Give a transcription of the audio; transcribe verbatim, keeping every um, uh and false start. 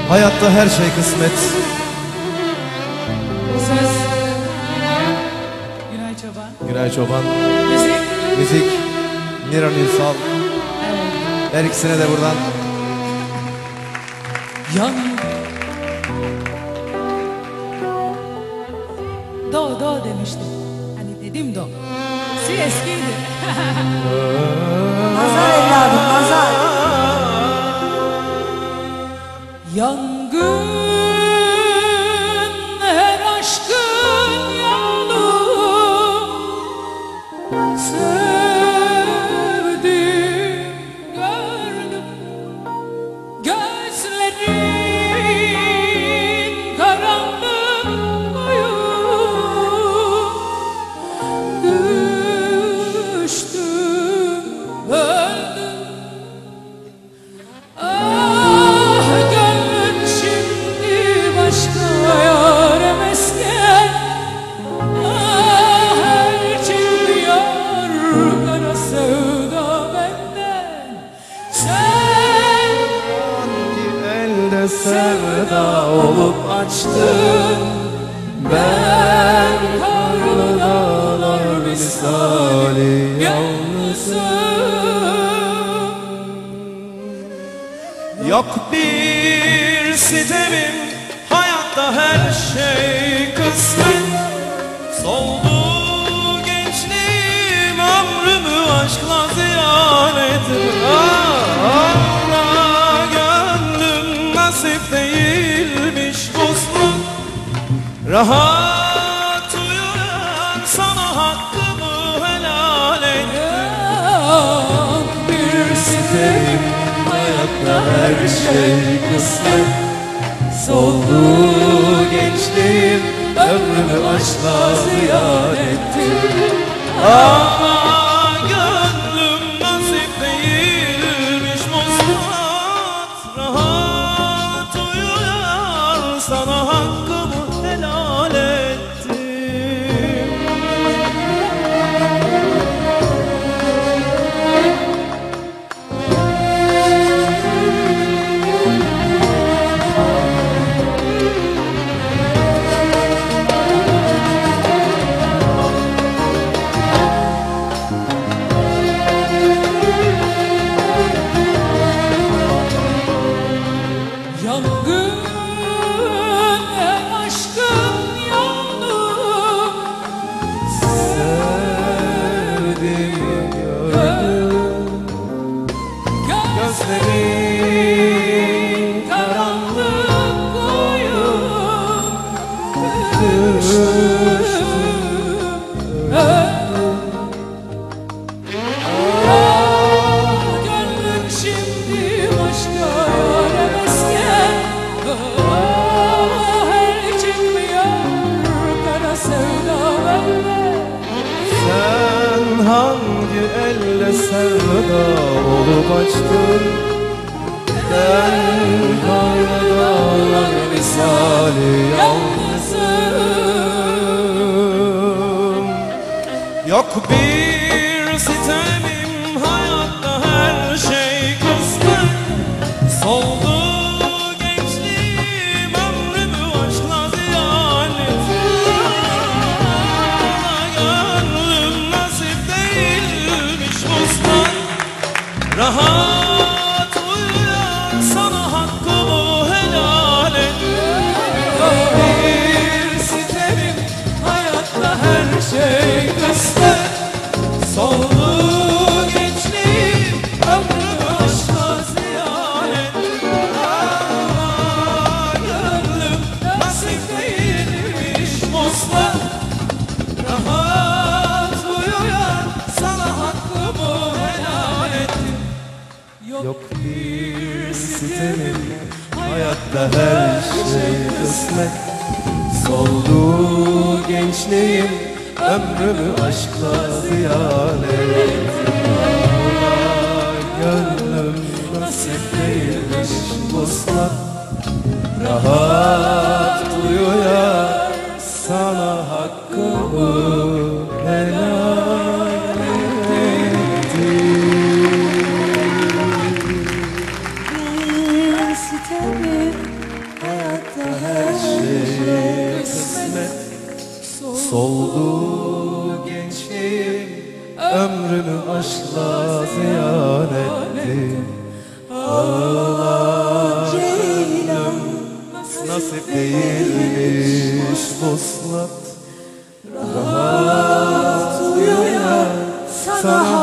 Hayatta her şey kısmet. Söz Günay Çoban. Günay Çoban. Müzik. Müzik Niran Ünsal. Evet. Her ikisine de buradan. Yan. Do do demiştim. Hani dedim do. Si eskiydi. Nazar evladım, nazar. Yangın her aşkın yolu, sevdim gördüm gözlerin karanlık koyu, düştüm öldüm. Sevda olup açtın, ben karlı dağlar misali yalnızım. Yok bir sitemim, hayatta her şey kısmet. Soldu gençliğim, ömrümü aşkla ziyan ettim. Nasip değilmiş uslu, rahat uyuyan sana hakkımı helal et. Bir sitem, Hayatta her şey kısmet. Soldu gençliğim, ömrümü aşkla ziyan ettim. Ama gönlüm nasip değilmiş muslat, rahat uyuyan sana hakkımı helal ettim. yangın her aşkın yolu, Sevdim gördüm, gözlerin karanlık koyu, gönlüm şimdi başka yâre mesken. Her çıkmıyor kara sevda bende. Sen hangi elle sevda olup açtın, ben karlı dağlar misali yalnızım. Yok bir sitemim, hayatta her şey kısmet. Soldu gençliğim, ömrümü aşkla ziyan ettim. Gönlüm nasip değilmiş muslat, rahat uyuyan sana hakkımı helal et. Bir sitemim, hayatta her şey kısmet. Soldu gençliğim, ömrümü aşkla ziyan ettim. Gönlüm nasip değilmiş muslat, rahat uyuyan sana hakkımı helal ettim. Yok bir sitemim, hayatta her şey kısmet. Soldu gençliğim, ömrümü aşkla ziyan ettim. Gönlüm nasip değilmiş muslat, rahat uyuyan sana hakkımı helal ettim. Bir sitemim, ömrümü aşkla ziyan ettim. Ağlar Ceylan, nasip değilmiş vuslat. Rahat uyu ya, sana